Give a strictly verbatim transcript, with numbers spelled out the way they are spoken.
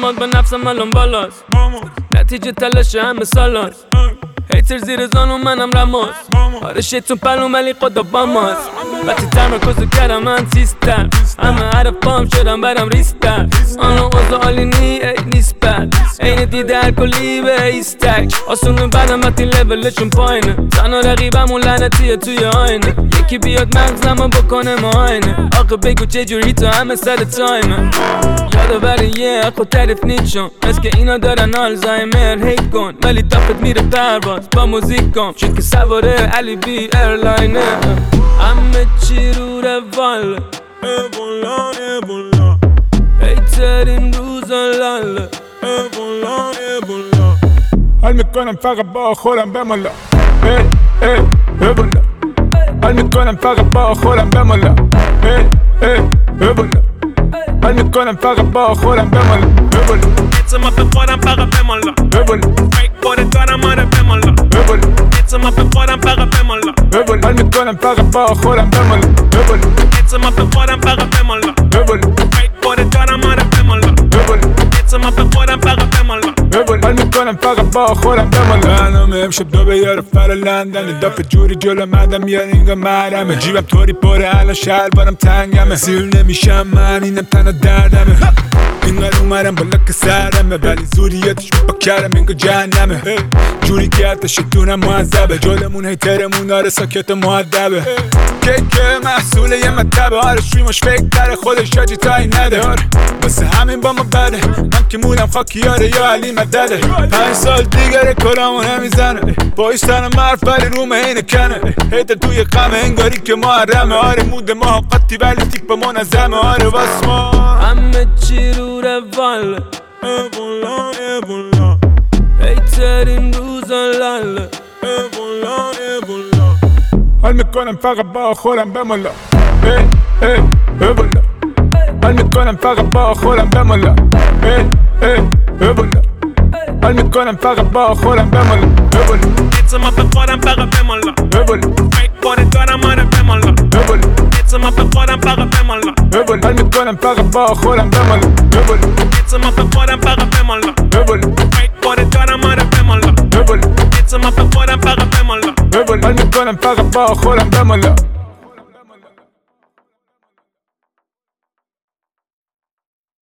اعتماد به نفسم الان بالاست، نتیجه تلاش همه سالاست. هیتر زیر زانو منم رماز، آره شیطون پلو ولی خدا با ماست. وقتی تمرکز کردم من سیستم، همه حرف بام شدم برم ریستر. آنو اوضاع عالی نی ای نیست بد، این دیده هر کلی به ایستک. آسونه برم وقتی لیولشون پایینه، تنها رقیبمون لعنتیه توی آینه. یکی بیاد مغزمو بکنه معاینه، آقا بگو چجوری تو همه سر تایمه. یادآوری یه اخو تعریف نیچون، از که اینا دارن آلزایمر. هیت کن ولی دافت میره پرواز با موزیکم، چون که سواره علی بی ایرلاینه. همه چی رو روال ایبولا ایبولا، هیتر این روزا لاله ایبولا ایبولا. حال میکنم فقط با خودم بمالا، ای ای ایبولا. حال میکنم فقط با خودم بمالا، ای ای ایبولا. حال میکنم فقط با خودم بمالا، ایبولا. اعتماد به خودم فقط بمالا، ایبولا. فکر خودت دارم آره بمالا، ایبولا. اعتماد به خودم فقط بمالا، ایبولا. حال میکنم فقط با خودم بمالا، ایبولا. اعتماد به خودم فقط بمالا، ایبولا. فکر خودت دارم آره بمالا، ایبولا. اعتماد به خودم فقط بمالا. حال میکنم فقط با خودم بمالا. برنامه امشب دو به یارو فر لندن، دافه جوری جلو مدم یار اینگا مرمه. جیبم طوری پره الان شهر بارم تنگمه، سیر نمیشم من اینم تنها دردمه. اینقدر اومرم بالا که سرمه، ولی زوریتش با کرم اینگا جهنمه. جوری که حتی شیطونم معذبه، جلمون هیترمون داره ساکت معدبه. که که محصوله یه مطبه، آره شویمش فکر تره خودش جاجی تایی نده. آره واسه همین با ما بده، من که مونم خاکیاره یا علی مدده. پنج سال دیگره کلامو نمیزنه، با ایستانم مرف ولی رومه اینه کنه. هیتر توی قمه انگاری که محرمه، آره موده ما قطی ولی تیک به منظمه. آره واس ما همه چی رو روال ایبولا ایبولا، هیتر این روزا لاله ایبولا ایبولا. حال میکنم فقط با خودم بمالا، ای ای ایبولا. حال میکنم فقط با خودم بمالا، ای ای ایبولا. حال میکنم فقط با خودم بمالا، ایبولا. اعتماد به خودم فقط بمالا، ایبولا. فکر خودت دارم آره بمالا، ایبولا. اعتماد به خودم فقط بمالا، ایبولا. حال میکنم فقط با خودم بمالا، ایبولا. اعتماد به خودم فقط بمالا، ایبولا. فکر خودت دارم آره بمالا، ایبولا. اعتماد به خودم فقط بمالا. ایبولا. حال میکنم فقط با خودم بمالا.